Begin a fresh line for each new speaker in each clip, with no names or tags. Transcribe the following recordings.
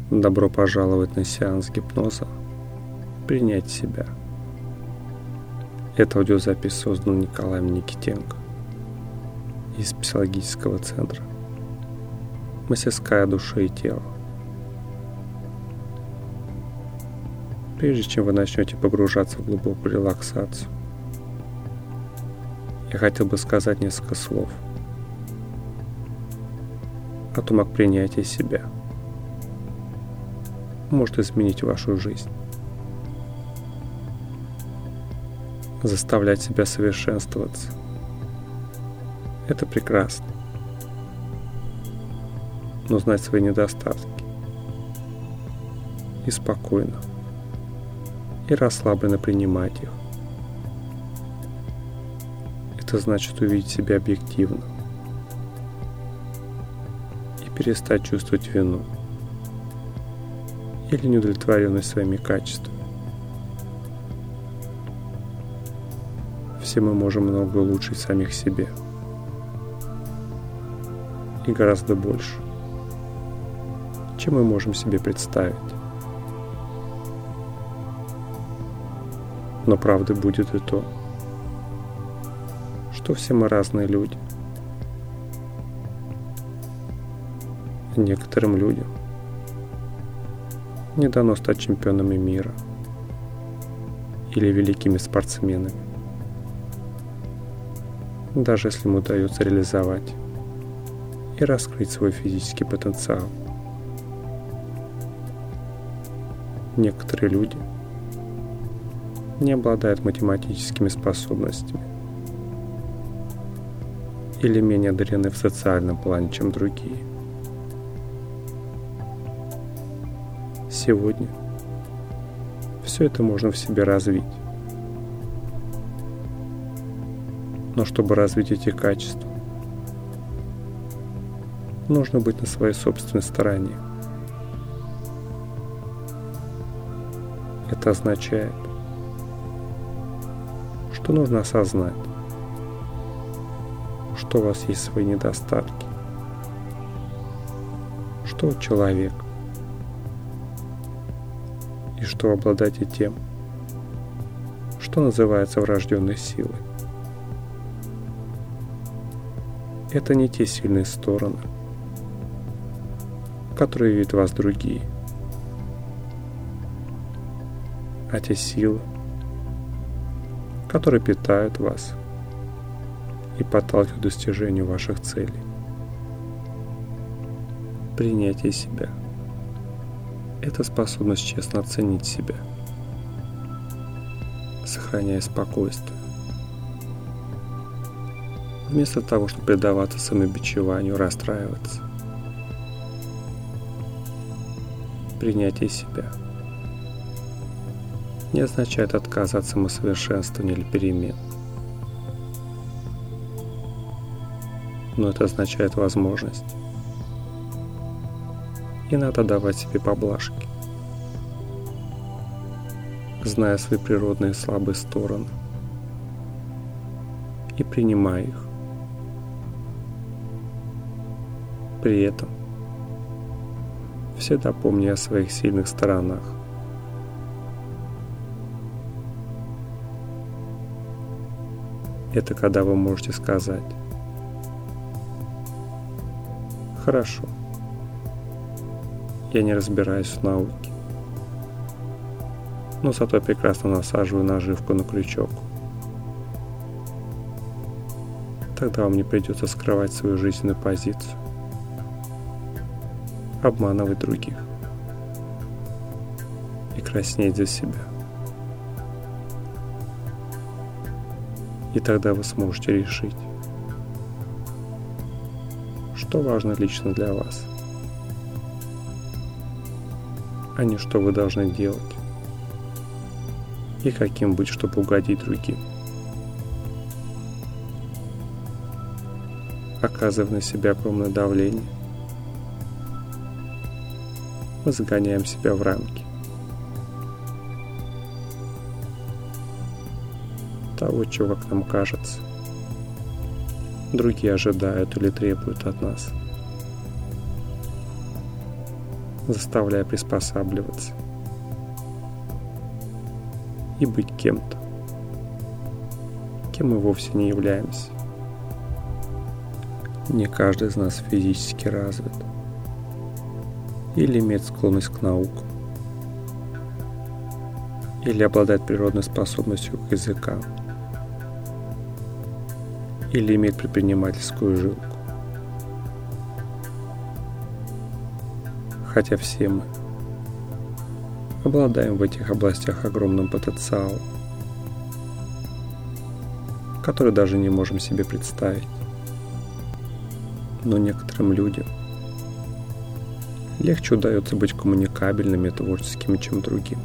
Добро пожаловать на сеанс гипноза «Принять себя». Эта аудиозапись создана Николаем Никитенко из психологического центра «Мастерская души и тела». Прежде чем вы начнете погружаться в глубокую релаксацию, я хотел бы сказать несколько слов о том, как принятие себя может изменить вашу жизнь. Заставлять себя совершенствоваться – это прекрасно. Но знать свои недостатки и спокойно и расслабленно принимать их – это значит увидеть себя объективно и перестать чувствовать вину или неудовлетворенность своими качествами. Все мы можем много улучшить самих себе. И гораздо больше, чем мы можем себе представить. Но правдой будет и то, что все мы разные люди. Некоторым людям не дано стать чемпионами мира или великими спортсменами, даже если им удается реализовать и раскрыть свой физический потенциал. Некоторые люди не обладают математическими способностями или менее одарены в социальном плане, чем другие. Сегодня все это можно в себе развить. Но чтобы развить эти качества, нужно быть на своей собственной стороне. Это означает, что нужно осознать, что у вас есть свои недостатки, что вы человек, и что вы обладаете тем, что называется врожденной силой. Это не те сильные стороны, которые видят в вас другие, а те силы, которые питают вас и подталкивают к достижению ваших целей. Принятие себя – это способность честно оценить себя, сохраняя спокойствие. Вместо того, чтобы предаваться самобичеванию, расстраиваться. Принятие себя не означает отказ от самосовершенствования или перемен. Но это означает возможность. И надо давать себе поблажки, зная свои природные слабые стороны и принимая их. При этом всегда помни о своих сильных сторонах. Это когда вы можете сказать: «Хорошо, я не разбираюсь в науке, но зато я прекрасно насаживаю наживку на крючок. Тогда вам не придется скрывать свою жизненную позицию, обманывать других и краснеть за себя. И тогда вы сможете решить, что важно лично для вас, а не что вы должны делать и каким быть, чтобы угодить другим. Оказывая на себя огромное давление, мы загоняем себя в рамки того, чего, как нам кажется, другие ожидают или требуют от нас. заставляя приспосабливаться и быть кем-то, кем мы вовсе не являемся. Не каждый из нас физически развит или имеет склонность к наукам, или обладает природной способностью к языкам, или имеет предпринимательскую жилку. Хотя все мы обладаем в этих областях огромным потенциалом, который даже не можем себе представить. Но некоторым людям легче удается быть коммуникабельными и творческими, чем другим.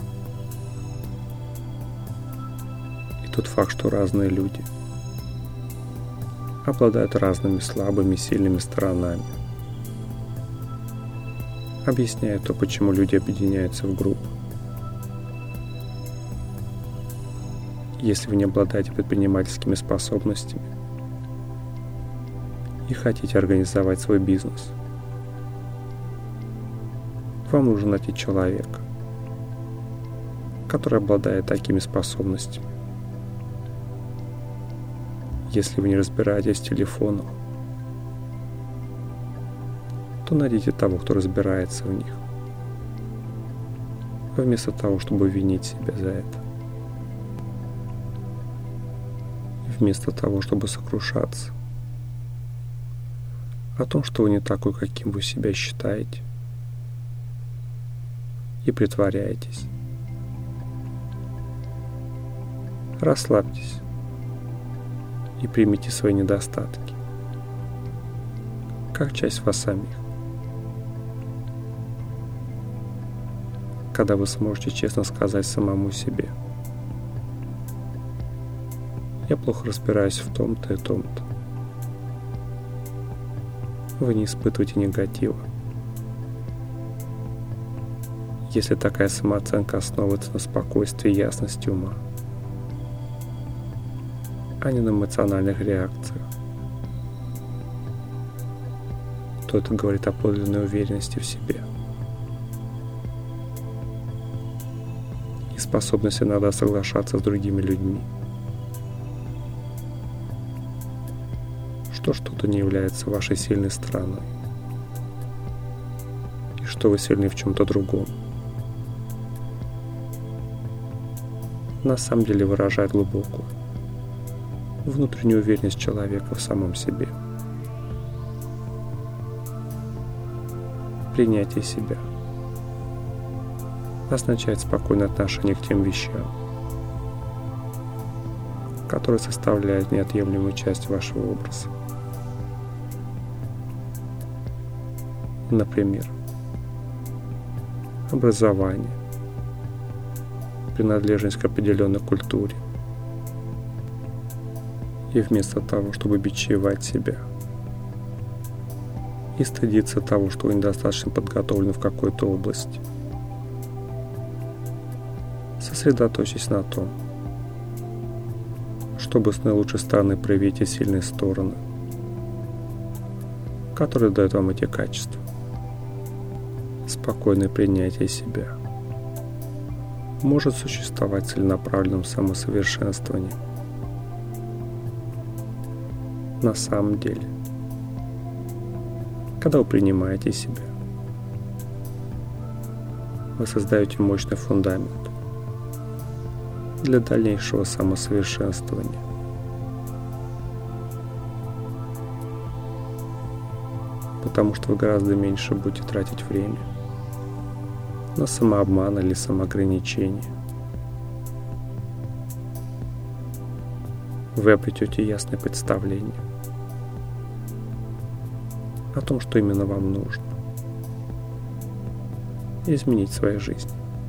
И тот факт, что разные люди обладают разными слабыми и сильными сторонами, объясняет то, почему люди объединяются в группы. Если вы не обладаете предпринимательскими способностями и хотите организовать свой бизнес, вам нужно найти человека, который обладает такими способностями. Если вы не разбираетесь в телефонах, то найдите того, кто разбирается в них, вместо того, чтобы винить себя за это. Вместо того, чтобы сокрушаться о том, что вы не такой, каким вы себя считаете, и притворяетесь. Расслабьтесь и примите свои недостатки, как часть вас самих. Когда вы сможете честно сказать самому себе: я плохо разбираюсь в том-то и том-то, вы не испытываете негатива. Если такая самооценка основывается на спокойствии и ясности ума, а не на эмоциональных реакциях, то это говорит о подлинной уверенности в себе и способности иногда соглашаться с другими людьми, что что-то не является вашей сильной стороной и что вы сильны в чем-то другом. На самом деле выражает глубокую внутреннюю уверенность человека в самом себе. Принятие себя означает спокойное отношение к тем вещам, которые составляют неотъемлемую часть вашего образа. Например, образование, принадлежность к определенной культуре. И вместо того, чтобы бичевать себя и стыдиться того, что вы недостаточно подготовлены в какой-то области, сосредоточьтесь на том, чтобы с наилучшей стороны проявить те сильные стороны, которые дают вам эти качества. Спокойное принятие себя может существовать в целенаправленном самосовершенствовании. На самом деле, когда вы принимаете себя, вы создаете мощный фундамент для дальнейшего самосовершенствования. Потому что вы гораздо меньше будете тратить время на самообман или самоограничение. Вы обретете ясное представление о том, что именно вам нужно изменить в своей жизни.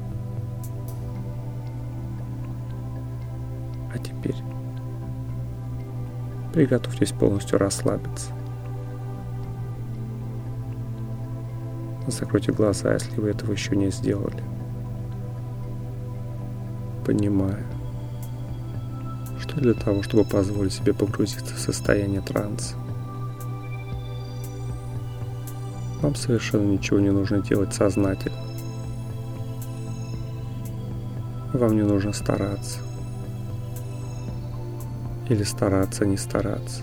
А теперь приготовьтесь полностью расслабиться. Закройте глаза, если вы этого еще не сделали, понимая, что для того, чтобы позволить себе погрузиться в состояние транса, Вам совершенно ничего не нужно делать сознательно. Вам не нужно стараться. Или стараться, не стараться.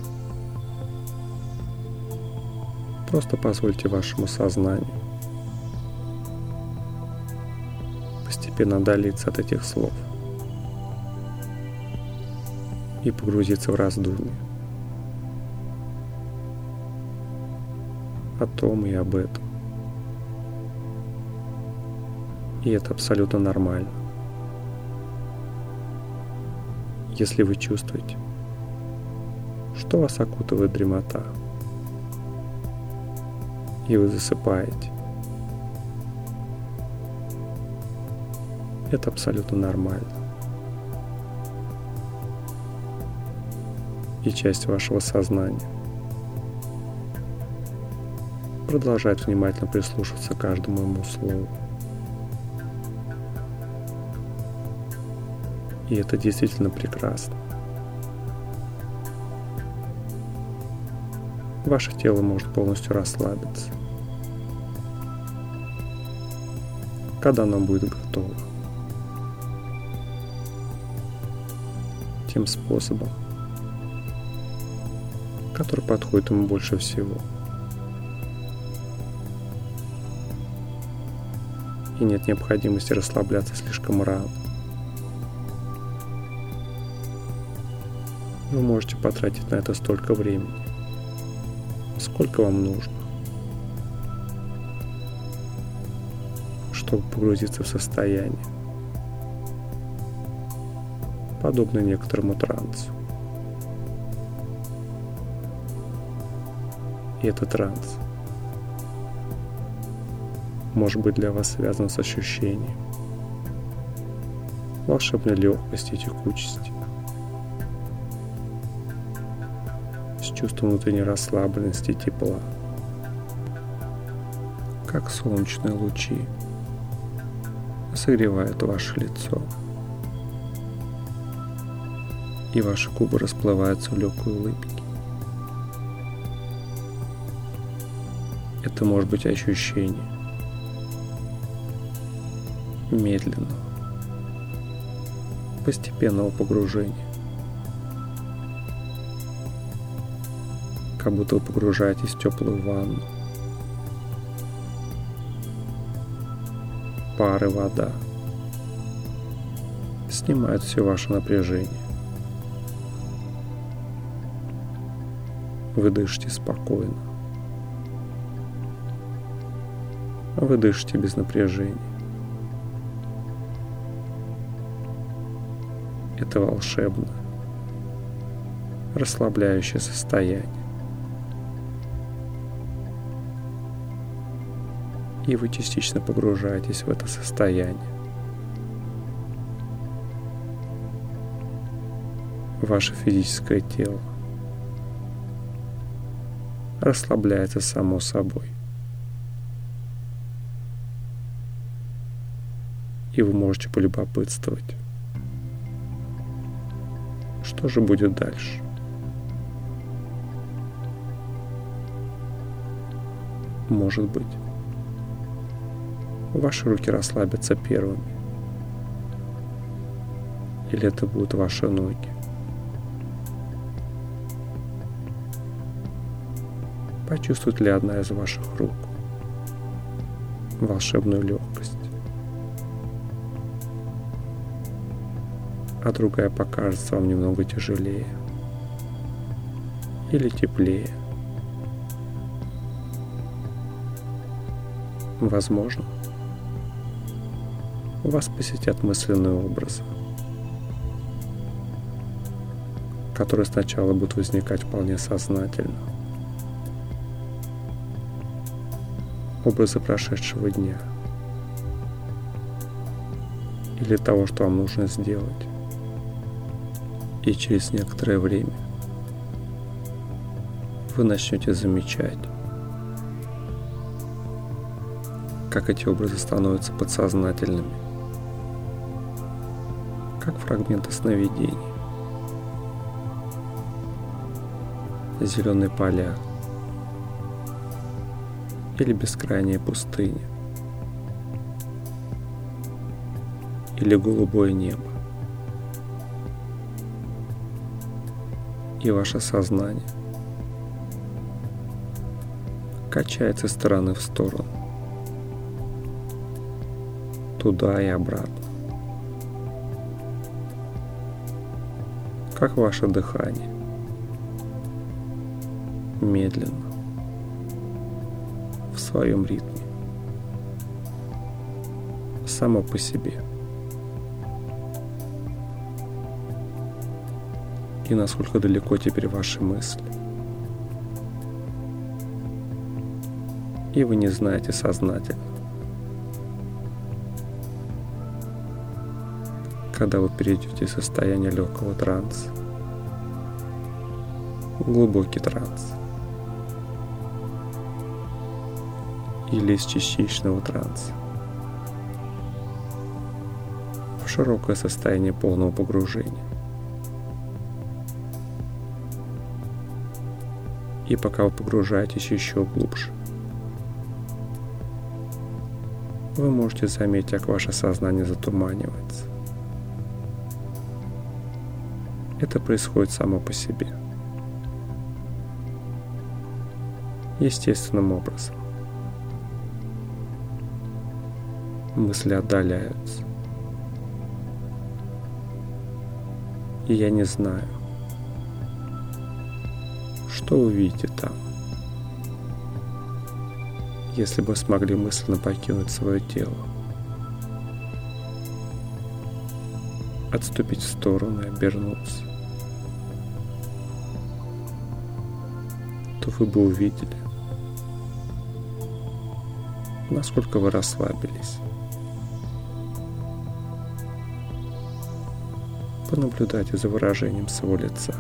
Просто позвольте вашему сознанию постепенно отдалиться от этих слов и погрузиться в раздумье о том и об этом. И это абсолютно нормально. Если вы чувствуете, что вас окутывает дремота, и вы засыпаете, это абсолютно нормально. И часть вашего сознания продолжает внимательно прислушиваться к каждому ему слову. И это действительно прекрасно. Ваше тело может полностью расслабиться, когда оно будет готово. Тем способом, который подходит ему больше всего. И нет необходимости расслабляться слишком рано. Вы можете потратить на это столько времени, сколько вам нужно, чтобы погрузиться в состояние, подобное некоторому трансу. И этот транс может быть для вас связан с ощущением волшебной легкости и текучести, с чувством внутренней расслабленности и тепла, как солнечные лучи согревают ваше лицо, и ваши губы расплываются в легкой улыбке. Это может быть ощущение медленного, постепенного погружения, как будто вы погружаетесь в теплую ванну. Пар и вода снимают все ваше напряжение. Вы дышите спокойно. Вы дышите без напряжения. Это волшебное, расслабляющее состояние. И вы частично погружаетесь в это состояние. Ваше физическое тело расслабляется само собой. И вы можете полюбопытствовать, что же будет дальше. Может быть, ваши руки расслабятся первыми, или это будут ваши ноги. Почувствует ли одна из ваших рук волшебную легкость, а другая покажется вам немного тяжелее или теплее. Возможно, вас посетят мысленные образы, которые сначала будут возникать вполне сознательно. Образы прошедшего дня или того, что вам нужно сделать. И через некоторое время вы начнете замечать, как эти образы становятся подсознательными, как фрагменты сновидений. Зеленые поля, или бескрайняя пустыня, или голубое небо. И ваше сознание качается из стороны в сторону, туда и обратно, как ваше дыхание, медленно, в своем ритме, само по себе. И насколько далеко теперь ваши мысли. И вы не знаете сознательно, когда вы перейдете из состояния легкого транса в глубокий транс или из частичного транса в широкое состояние полного погружения. И пока вы погружаетесь еще глубже, вы можете заметить, как ваше сознание затуманивается. Это происходит само по себе, естественным образом. Мысли отдаляются. И я не знаю, что вы видите там, если бы смогли мысленно покинуть свое тело, отступить в сторону и обернуться, то вы бы увидели, насколько вы расслабились. Понаблюдайте за выражением своего лица,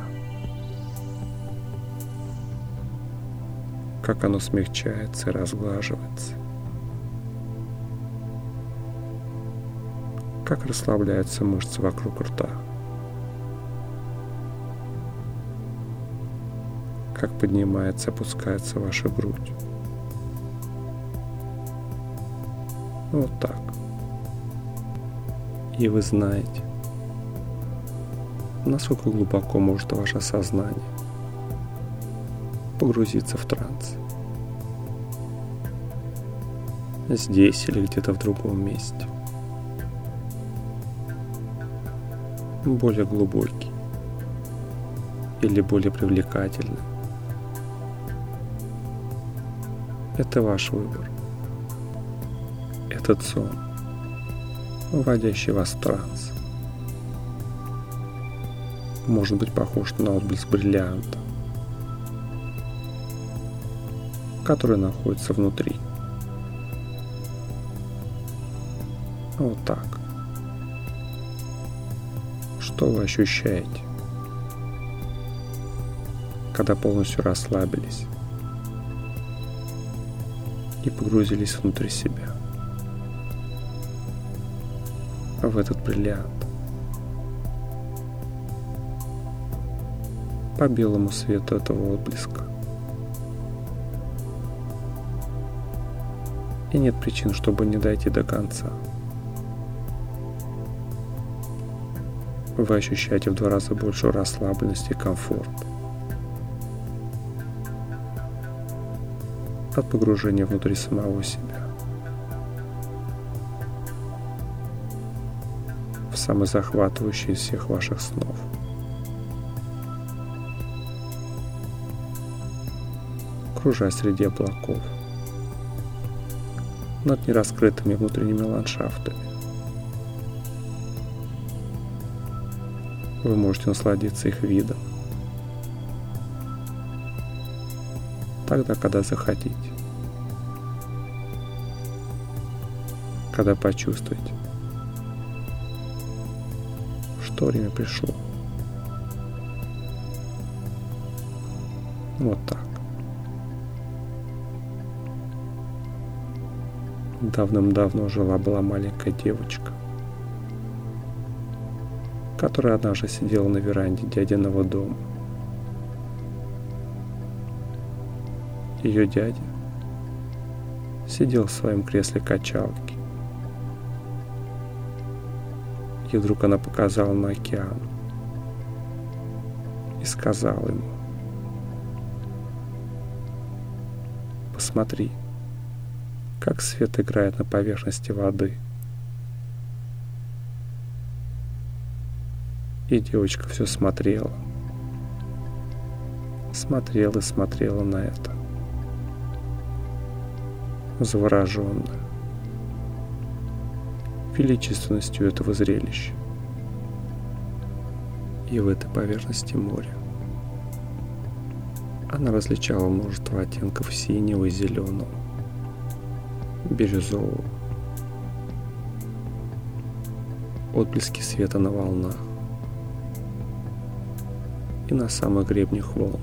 как оно смягчается и разглаживается, как расслабляются мышцы вокруг рта, как поднимается и опускается ваша грудь. Вот так. И вы знаете, насколько глубоко может ваше сознание погрузиться в транс. Здесь или где-то в другом месте. Более глубокий или более привлекательный. Это ваш выбор. Этот сон, вводящий вас в транс, может быть похож на отблеск бриллианта, который находится внутри. Вот так. Что вы ощущаете, когда полностью расслабились и погрузились внутрь себя, в этот бриллиант, по белому свету этого отблеска? И нет причин, чтобы не дойти до конца. Вы ощущаете в 2 раза большую расслабленность и комфорт от погружения внутри самого себя, в самый захватывающий из всех ваших снов. Кружась среди облаков, над нераскрытыми внутренними ландшафтами, вы можете насладиться их видом тогда, когда захотите, когда почувствуете, что время пришло. Вот так. Давным-давно жила-была маленькая девочка, которая однажды сидела на веранде дядиного дома. Ее дядя сидел в своем кресле качалки. И вдруг она показала на океан и сказала ему: «Посмотри, как свет играет на поверхности воды». И девочка все смотрела и смотрела на это, завороженная величественностью этого зрелища. И в этой поверхности моря она различала множество оттенков синего и зеленого, бирюзового, отблески света на волнах и на самых гребнях волн.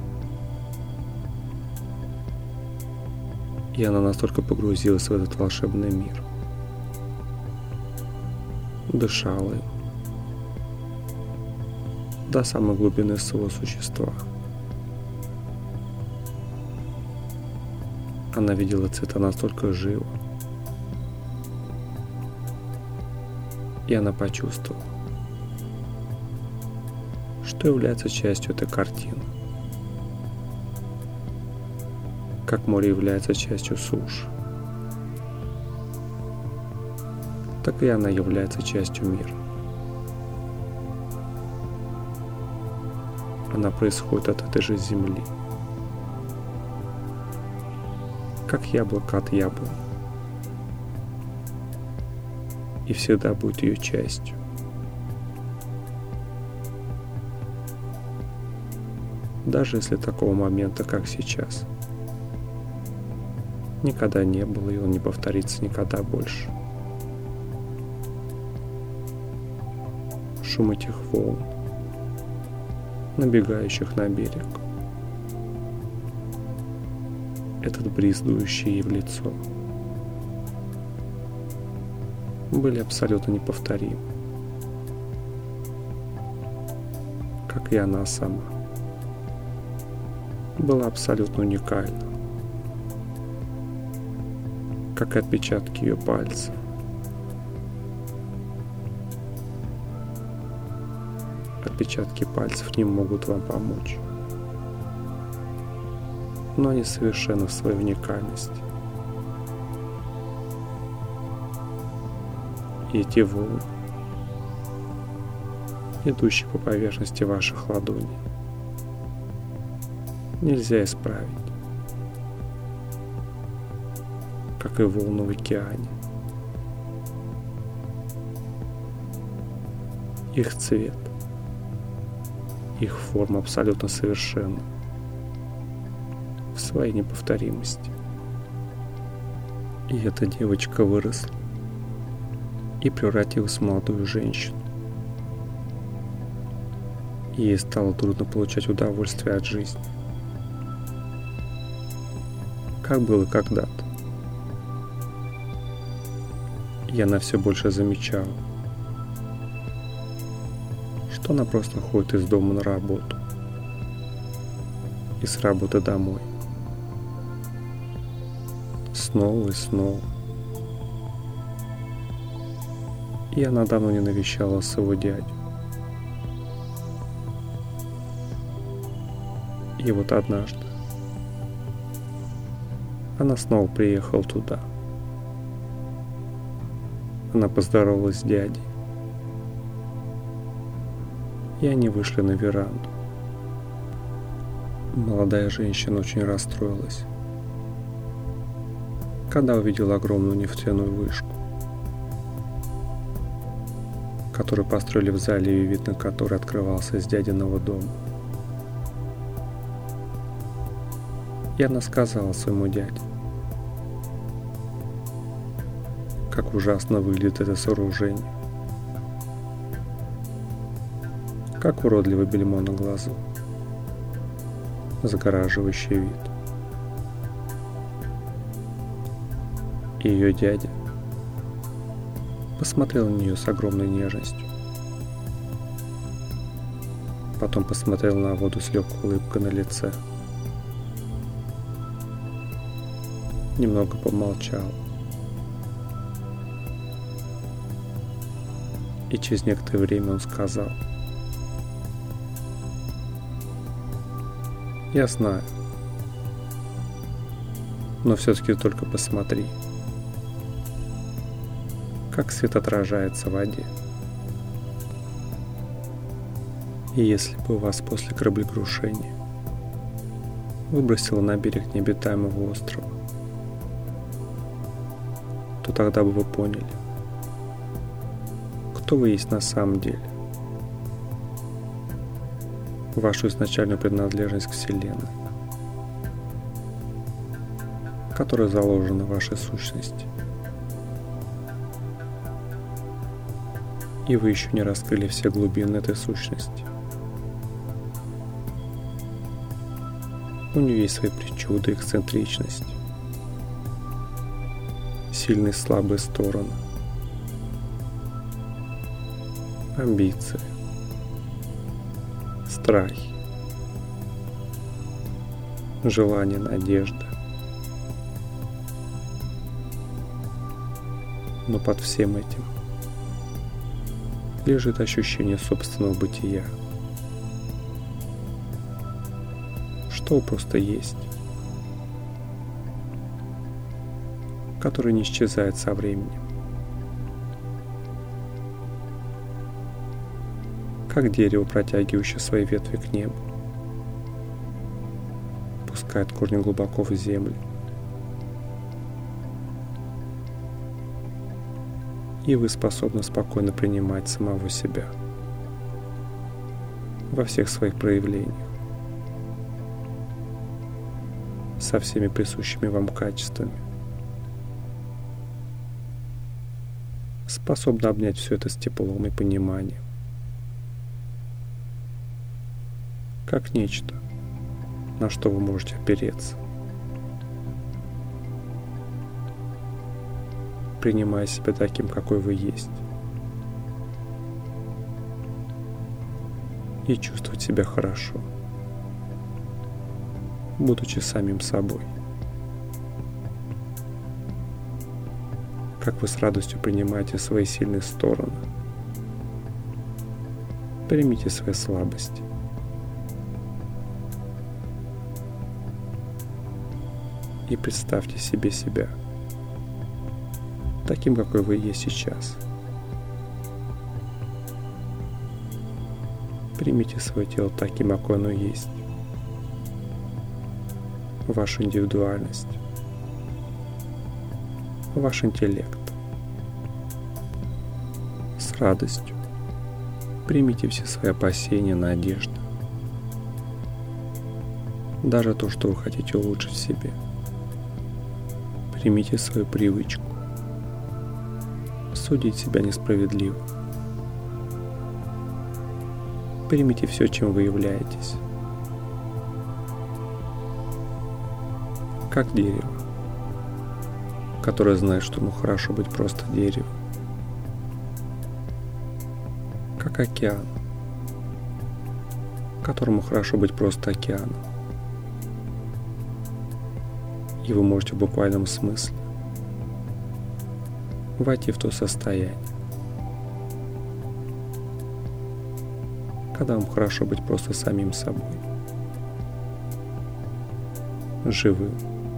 И она настолько погрузилась в этот волшебный мир, дышала им до самой глубины своего существа. Она видела цвета настолько живо, и она почувствовала, что является частью этой картины, как море является частью суши, так и она является частью мира. Она происходит от этой же земли, как яблоко от яблони, и всегда будет ее частью. Даже если такого момента, как сейчас, никогда не было, и он не повторится никогда больше. Шум этих волн, набегающих на берег, этот бриз, дующий ей в лицо, были абсолютно неповторимы, как и она сама была абсолютно уникальна, как и отпечатки ее пальцев. Отпечатки пальцев не могут вам помочь, но они совершенны в своей уникальности. И эти волны, идущие по поверхности ваших ладоней, нельзя исправить, как и волны в океане. Их цвет, их форма абсолютно совершенна в своей неповторимости. И эта девочка выросла и превратилась в молодую женщину. И ей стало трудно получать удовольствие от жизни, как было когда-то. И она все больше замечала, что она просто ходит из дома на работу и с работы домой, снова и снова. И она давно не навещала своего дядю. И вот однажды она снова приехала туда. Она поздоровалась с дядей, и они вышли на веранду. Молодая женщина очень расстроилась, когда увидела огромную нефтяную вышку, которую построили в заливе, вид на который открывался из дядиного дома. И она сказала своему дяде, как ужасно выглядит это сооружение, как уродливое бельмо на глазу, загораживающий вид. И ее дядя посмотрел на нее с огромной нежностью, потом посмотрел на воду с легкой улыбкой на лице немного помолчал. И через некоторое время он сказал: «Я знаю, но все-таки только посмотри, как свет отражается в воде. И если бы вас после кораблекрушения выбросило на берег необитаемого острова, то тогда бы вы поняли, кто вы есть на самом деле, вашу изначальную принадлежность к Вселенной, которая заложена в вашей сущности. И вы еще не раскрыли все глубины этой сущности. У нее есть свои причуды, эксцентричность, сильные и слабые стороны, амбиции, страхи, желания, надежды. Но под всем этим лежит ощущение собственного бытия, что просто есть, который не исчезает со временем. Как дерево, протягивающее свои ветви к небу, пускает корни глубоко в землю. И вы способны спокойно принимать самого себя во всех своих проявлениях, со всеми присущими вам качествами. Способны обнять все это с теплом и пониманием, как нечто, на что вы можете опереться, принимая себя таким, какой вы есть, и чувствовать себя хорошо, будучи самим собой. Как вы с радостью принимаете свои сильные стороны, примите свои слабости. И представьте себе себя таким, какой вы есть сейчас. Примите свое тело таким, какое оно есть. Вашу индивидуальность, ваш интеллект. С радостью примите все свои опасения, надежды, даже то, что вы хотите улучшить в себе. Примите свою привычку судить себя несправедливо. Примите все, чем вы являетесь, как дерево, которое знает, что ему хорошо быть просто деревом, как океан, которому хорошо быть просто океаном. И вы можете в буквальном смысле войти в то состояние, когда вам хорошо быть просто самим собой, живым,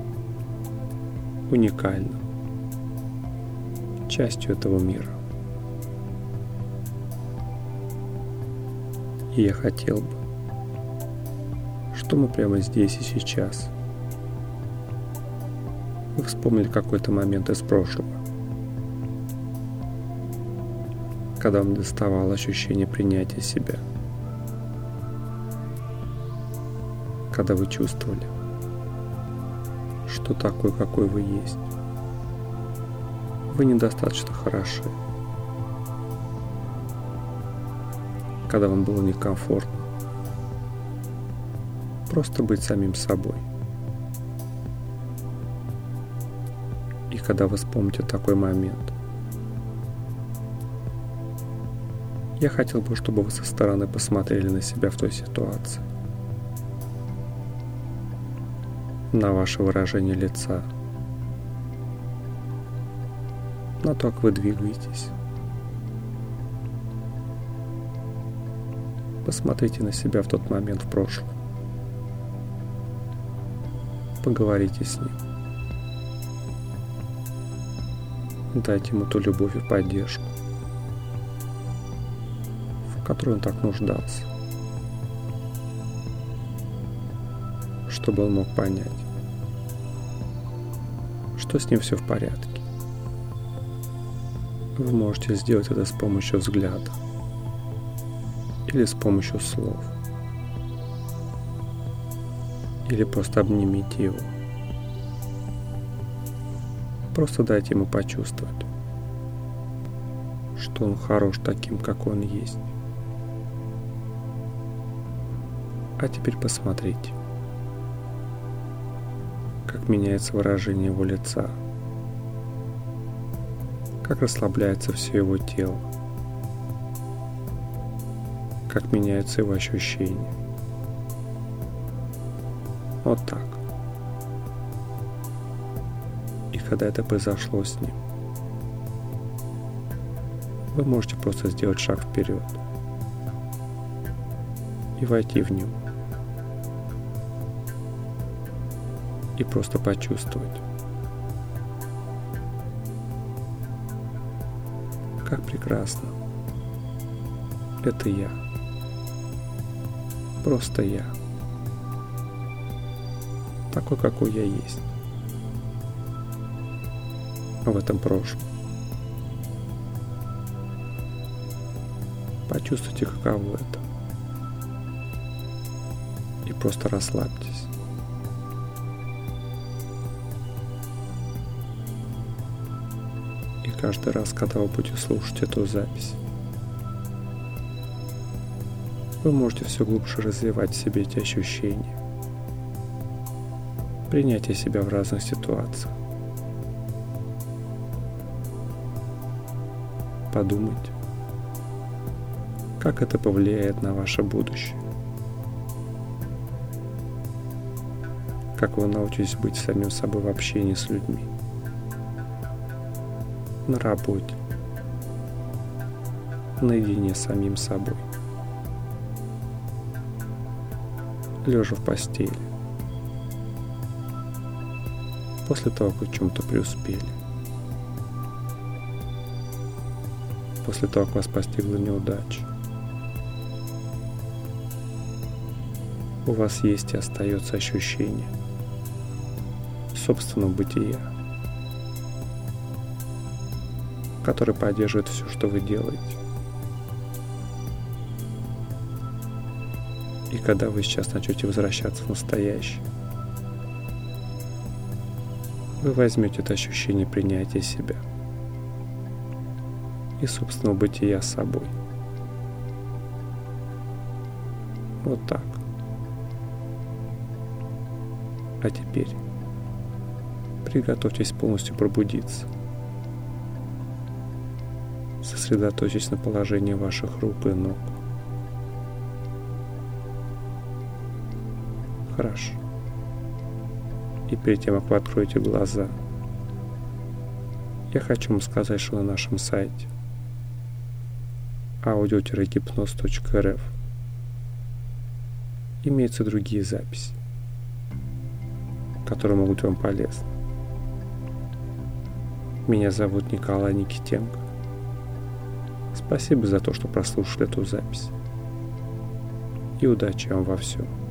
уникальным, частью этого мира. И я хотел бы, чтобы мы прямо здесь и сейчас вы вспомнили какой-то момент из прошлого, когда вам доставало ощущение принятия себя, когда вы чувствовали, что такой, какой вы есть, вы недостаточно хороши, когда вам было некомфортно просто быть самим собой. И когда вы вспомните такой момент, я хотел бы, чтобы вы со стороны посмотрели на себя в той ситуации, на ваше выражение лица, на то, как вы двигаетесь. Посмотрите на себя в тот момент в прошлом. Поговорите с ним. Дайте ему ту любовь и поддержку, в которой он так нуждался, чтобы он мог понять, что с ним все в порядке. Вы можете сделать это с помощью взгляда или с помощью слов, или просто обнимите его. Просто дайте ему почувствовать, что он хорош таким, какой он есть. А теперь посмотрите, как меняется выражение его лица, как расслабляется все его тело, как меняются его ощущения. Вот так. И когда это произошло с ним, вы можете просто сделать шаг вперед и войти в него. И просто почувствовать, как прекрасно. Это я. Просто я. Такой, какой я есть. В этом прошлом. Почувствуйте, каково это. И просто расслабьтесь. И каждый раз, когда вы будете слушать эту запись, вы можете все глубже развивать в себе эти ощущения. Принятие себя в разных ситуациях. Подумать, как это повлияет на ваше будущее. Как вы научитесь быть самим собой в общении с людьми. На работе. Наедине с самим собой. Лежа в постели. После того, как вы в чем-то преуспели. После того, как вас постигла неудача. У вас есть и остается ощущение собственного бытия, которое поддерживает все, что вы делаете. И когда вы сейчас начнете возвращаться в настоящее, вы возьмете это ощущение принятия себя и собственного бытия с собой. Вот так. А теперь приготовьтесь полностью пробудиться. Сосредоточьтесь на положении ваших рук и ног. Хорошо. И перед тем, как вы откроете глаза, я хочу вам сказать, что на нашем сайте audio-гипноз.рф имеются другие записи, которые могут вам полезны. Меня зовут Николай Никитенко. Спасибо за то, что прослушали эту запись. И удачи вам во всем.